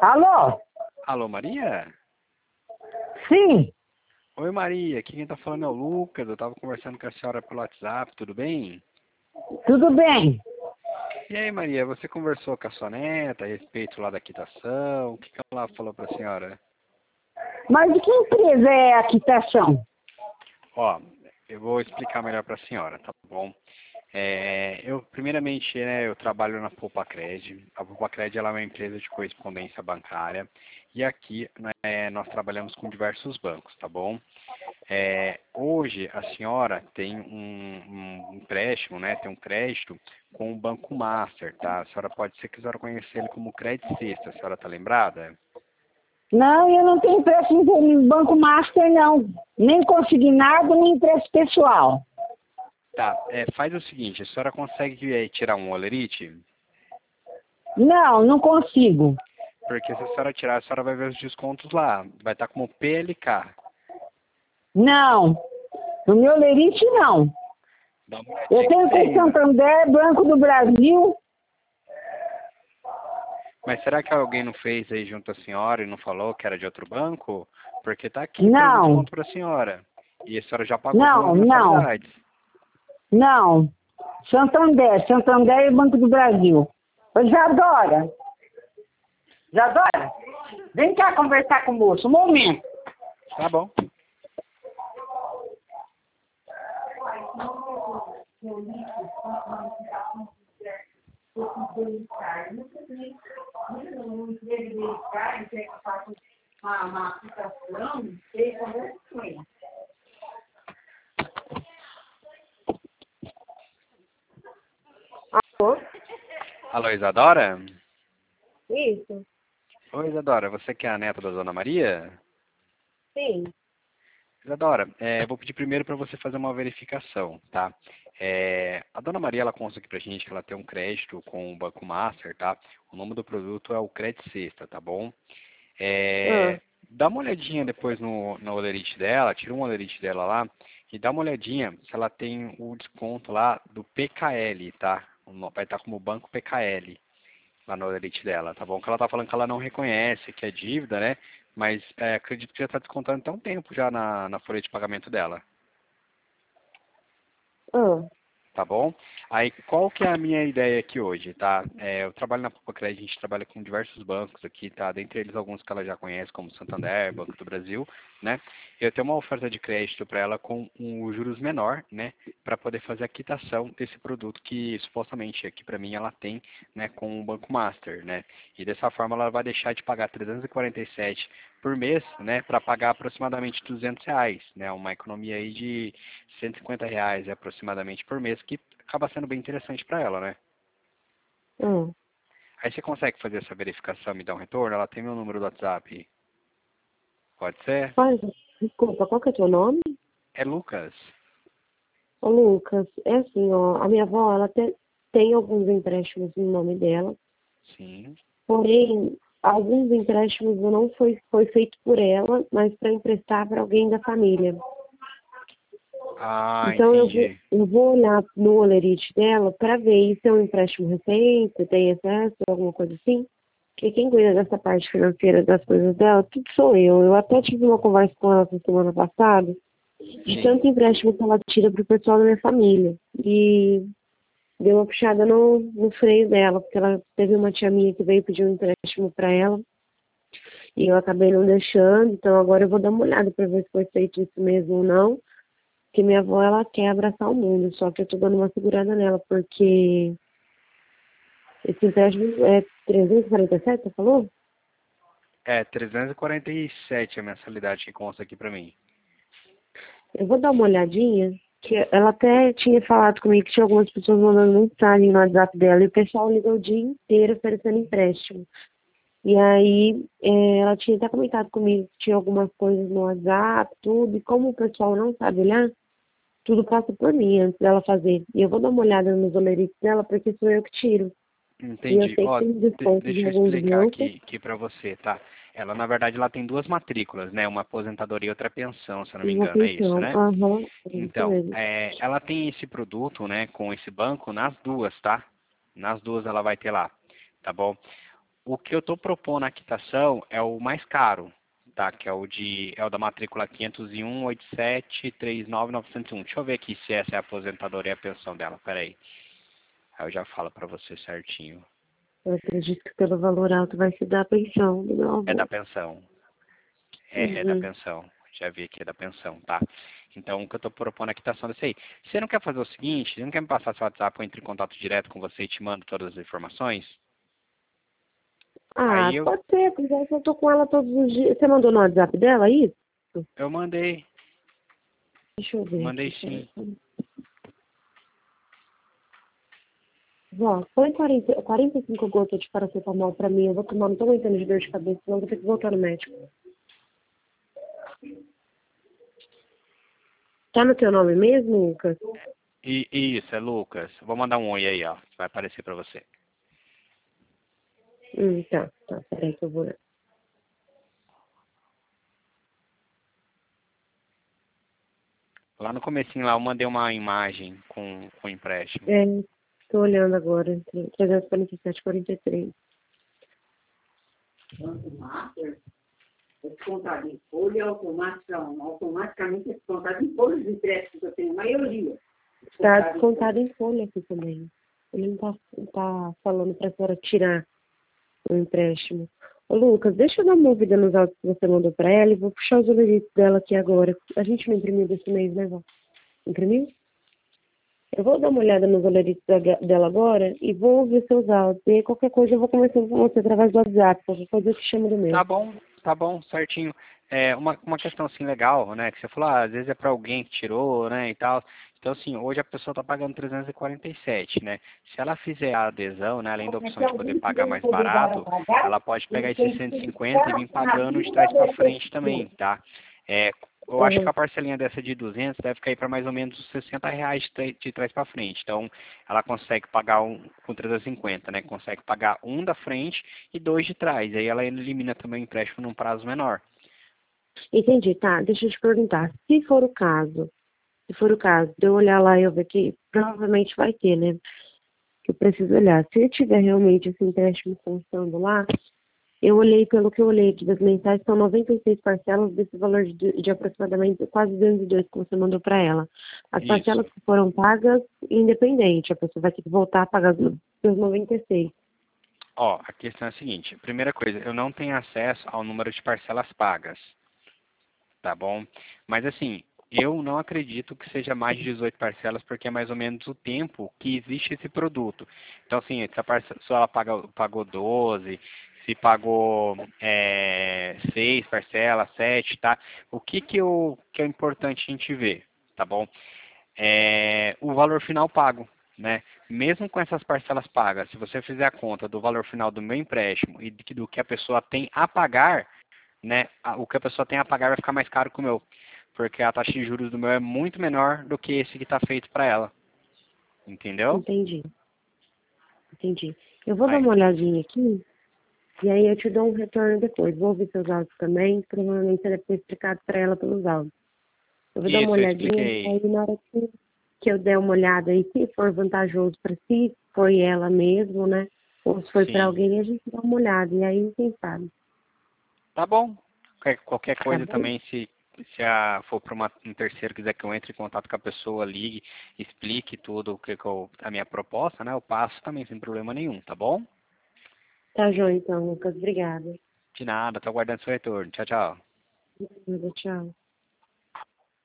Alô? Alô, Maria? Sim, Oi, Maria. Aqui quem tá falando é o Lucas. Eu tava conversando com a senhora pelo WhatsApp, tudo bem? tudo bem. E aí, Maria, você conversou com a sua neta a respeito lá da quitação? O que ela falou pra senhora? Mas de que empresa é a quitação? Ó, eu vou explicar melhor pra senhora, tá bom? Primeiramente, né, eu trabalho na Poupacred. A Poupacred ela é uma empresa de correspondência bancária e aqui, né, nós trabalhamos com diversos bancos, tá bom? Hoje a senhora tem um empréstimo, né? Tem um crédito com o Banco Master, tá? A senhora pode ser que a senhora conheça ele como Crédito Sexta, a senhora tá lembrada? Não, eu não tenho empréstimo com Banco Master, não. Nem consignado, nem empréstimo pessoal. Tá, faz o seguinte, a senhora consegue tirar um Olerite? Não, não consigo. Porque se a senhora tirar, a senhora vai ver os descontos lá. Vai estar como PLK. Não, no meu lerite não. Dá uma Eu olhadinha que tenho com tem, né? Santander, Banco do Brasil. Mas será que alguém não fez aí junto à senhora e não falou que era de outro banco? Porque tá aqui para o Não, desconto para a senhora. E a senhora já pagou não, pelas não, mensalidades. não. Santander e Banco do Brasil. Ô, Isadora, vem cá conversar com o moço, um momento. Tá bom. Alô? Alô, Isadora? Isso, Oi, Isadora, você que é a neta da Dona Maria? sim. Isadora, eu vou pedir primeiro para você fazer uma verificação, tá? A Dona Maria, ela consta aqui pra gente que ela tem um crédito com o Banco Master, tá? O nome do produto é o Crédito Sexta, tá bom? Ah, Dá uma olhadinha depois no Olerite dela, tira um Olerite dela lá e dá uma olhadinha se ela tem o desconto lá do PKL, tá? Vai estar como Banco PKL lá no Olerite dela, tá bom? Que ela tá falando que ela não reconhece que é dívida, né? Mas acredito que já está descontando até um tempo já na folha de pagamento dela. ah, Tá bom? Aí, qual que é a minha ideia aqui hoje, tá? Eu trabalho na Poupa-Cred, a gente trabalha com diversos bancos aqui, tá? Dentre eles, alguns que ela já conhece, como Santander, Banco do Brasil, né? Eu tenho uma oferta de crédito para ela com um juros menor, né? Para poder fazer a quitação desse produto que, supostamente, aqui para mim, ela tem, né? Com o Banco Master, né? E dessa forma, ela vai deixar de pagar 347 por mês, né? Para pagar aproximadamente R$ 200, né? Uma economia aí de R$ 150 aproximadamente por mês, que acaba sendo bem interessante para ela, né? ah. Aí você consegue fazer essa verificação e me dar um retorno? Ela tem meu número do WhatsApp. Pode ser? Faz, desculpa, qual que é o teu nome? É Lucas. Ô, Lucas, é assim, ó, a minha avó, ela tem alguns empréstimos no nome dela, Sim. porém, alguns empréstimos não foi feito por ela, mas para emprestar para alguém da família. Ah, Então, entendi. eu vou olhar no Olerite dela para ver se é um empréstimo recente, se tem excesso, alguma coisa assim. Porque quem cuida dessa parte financeira das coisas dela, tudo sou eu. Eu até tive uma conversa com ela na semana passada, de Sim. tanto empréstimo que ela tira pro pessoal da minha família. E deu uma puxada no freio dela, porque ela teve uma tia minha que veio pedir um empréstimo para ela, e eu acabei não deixando, então agora eu vou dar uma olhada para ver se foi feito isso mesmo ou não, porque minha avó, ela quer abraçar o mundo, só que eu tô dando uma segurada nela, porque esse empréstimo é 347, você falou? 347 a mensalidade que consta aqui pra mim. Eu vou dar uma olhadinha, que ela até tinha falado comigo que tinha algumas pessoas mandando mensagem no WhatsApp dela, e o pessoal ligou o dia inteiro oferecendo empréstimo. E aí, ela tinha até comentado comigo que tinha algumas coisas no WhatsApp, tudo, e como o pessoal não sabe olhar, tudo passa por mim antes dela fazer. E eu vou dar uma olhada nos olerites dela, porque sou eu que tiro. E eu Entendi. sei que Ó, tem desconto de deixa eu alguns explicar bancos. aqui para você, tá? Ela, na verdade, ela tem duas matrículas, né? Uma aposentadoria e outra pensão, se eu não me Uma engano, é isso, pensão. né? Aham, é isso Então, mesmo. ela tem esse produto, né, com esse banco nas duas, tá? Nas duas ela vai ter lá, tá bom? O que eu estou propondo na quitação é o mais caro, tá? Que é o da matrícula 501.87.39.901. Deixa eu ver aqui se essa é a aposentadoria e a pensão dela. Peraí. Aí eu já falo para você certinho. Eu acredito que pelo valor alto vai se dar a pensão do meu É da avô. pensão. É da Uhum. pensão. Já vi aqui, é da pensão, tá? Então, o que eu estou propondo a quitação desse aí. Você não quer fazer o seguinte? Você não quer me passar seu WhatsApp, eu entro em contato direto com você e te mando todas as informações? Ah, Aí pode ser, porque eu tô com ela todos os dias. Você mandou no WhatsApp dela isso? eu mandei. Deixa eu ver Mandei aqui. sim. Peraí. Vó, põe 45 gotas de paracetamol pra mim. Eu vou tomar, não tô aguentando de dor de cabeça, senão eu vou ter que voltar no médico. Tá no teu nome mesmo, Lucas? Isso, é Lucas. Vou mandar um oi aí, ó. Vai aparecer para você. Tá. Peraí que eu vou. Lá no comecinho lá eu mandei uma imagem com empréstimo. É, tô olhando agora. 347, 43. Master, é descontado em folha e automaticamente é descontado em folhas de empréstimo que eu tenho, a maioria. Tá descontado em folha aqui também. Ele não tá falando pra senhora tirar o empréstimo. Ô, Lucas, deixa eu dar uma ouvida nos autos que você mandou pra ela e vou puxar os olheritos dela aqui agora. A gente não imprimiu desse mês, né, vó? Imprimiu? Eu vou dar uma olhada nos oleritos dela agora e vou ouvir seus áudios. E aí, qualquer coisa eu vou conversando com você através do WhatsApp. Qualquer coisa eu te chamo do meu. Tá bom, certinho. É uma questão assim legal, né? Que você falou, às vezes é para alguém que tirou, né, e tal. Então, assim, hoje a pessoa está pagando 347, né? Se ela fizer a adesão, né, além da opção de poder pagar mais barato, ela pode pegar esses 150 e vir pagando de trás para frente também, tá? É, eu acho que Uhum. a parcelinha dessa de 200 deve cair para mais ou menos uns R$ 60 de trás para frente. Então, ela consegue pagar um com 350, né? Consegue pagar um da frente e dois de trás. Aí ela elimina também o empréstimo num prazo menor. Entendi, tá. Deixa eu te perguntar. Se for o caso, de eu olhar lá e eu ver que provavelmente vai ter, né? Que eu preciso olhar. Se eu tiver realmente esse empréstimo constando lá, eu olhei, pelo que eu olhei das mensais, são 96 parcelas desse valor de aproximadamente quase 202 que você mandou para ela. As Isso. parcelas que foram pagas, independente, a pessoa vai ter que voltar a pagar os 96. Ó, a questão é a seguinte. Primeira coisa, eu não tenho acesso ao número de parcelas pagas, tá bom? Mas assim, eu não acredito que seja mais de 18 parcelas, porque é mais ou menos o tempo que existe esse produto. Então, assim, se ela pagou 12, se pagou 6 parcelas, 7, tá? O que é importante a gente ver, tá bom? O valor final pago, né? Mesmo com essas parcelas pagas, se você fizer a conta do valor final do meu empréstimo e do que a pessoa tem a pagar, né? O que a pessoa tem a pagar vai ficar mais caro que o meu, porque a taxa de juros do meu é muito menor do que esse que está feito para ela, entendeu? Entendi, entendi. Eu vou dar Aí, uma olhadinha aqui, e aí eu te dou um retorno depois. Vou ouvir seus áudios também, provavelmente você deve ter explicado para ela pelos áudios. Eu vou dar uma isso, eu olhadinha, expliquei. aí na hora que eu der uma olhada aí, se for vantajoso para si, foi ela mesmo, né? Ou se foi para Sim. alguém, a gente dá uma olhada. E aí, quem sabe? Tá bom. Qualquer Tá coisa bom? também, se for para um terceiro quiser que eu entre em contato com a pessoa, ligue, explique tudo a minha proposta, né? Eu passo também sem problema nenhum, tá bom? Tá, joia, então, Lucas. Obrigada. De nada, tô aguardando seu retorno. Tchau, tchau. Tchau.